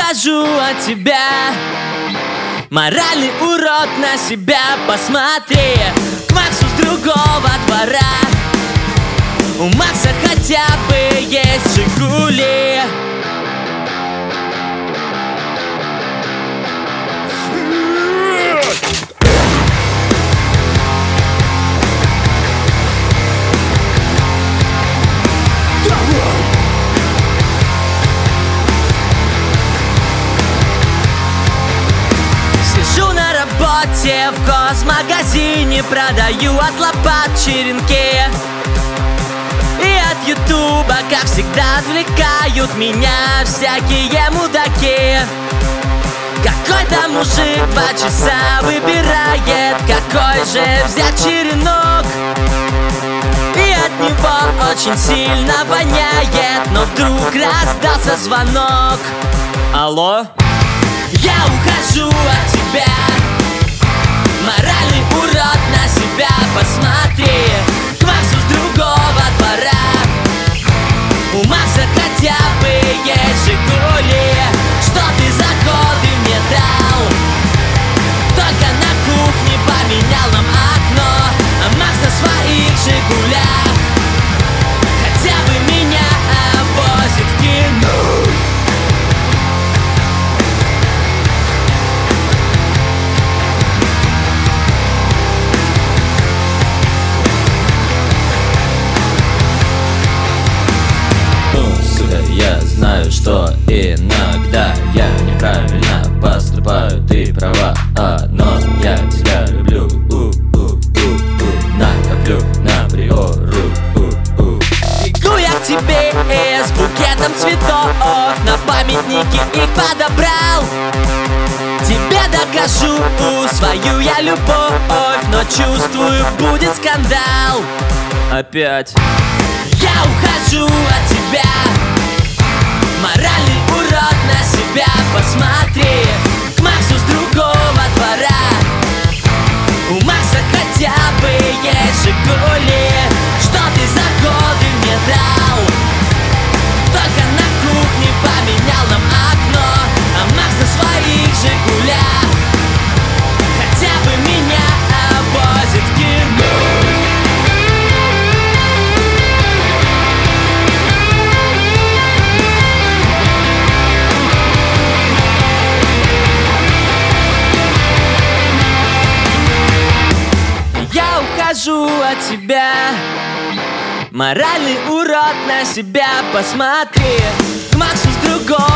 ухожу от тебя. Моральный урод, на себя посмотри. К Максу с другого двора. У Макса хотя бы есть Жигули. Сижу на работе в хозмагазине, продаю от лопат черенки. И от ютуба, как всегда, отвлекают меня всякие мудаки. Какой-то мужик 2 часа выбирает, какой же взять черенок. И от него очень сильно воняет, но вдруг раздался звонок. Алло? Я ухожу от тебя. Моральный урод, на себя посмотри. К Максу с другого двора. У Макса хотя бы есть Жигули. Что ты за годы мне дал? Только на кухне поменял нам окно, а Макс на своих Жигулях хотя бы меня возит в кино. Я знаю, что иногда я неправильно поступаю, ты права, но я тебя люблю, накоплю на приору. Бегу я к тебе с букетом цветов, на памятнике их подобрал. Тебе докажу свою я любовь, но чувствую, будет скандал. Опять. Я ухожу от тебя. Моральный урод, на себя посмотри. К Максу с другого двора. У Макса хотя бы есть Жигули. Что ты за годы мне дал? Только на кухне поменял нам окно, а Макс на своих Жигулях хотя бы меня возит в кино. Я ухожу от тебя. Моральный урод, на себя посмотри. К Максу с другого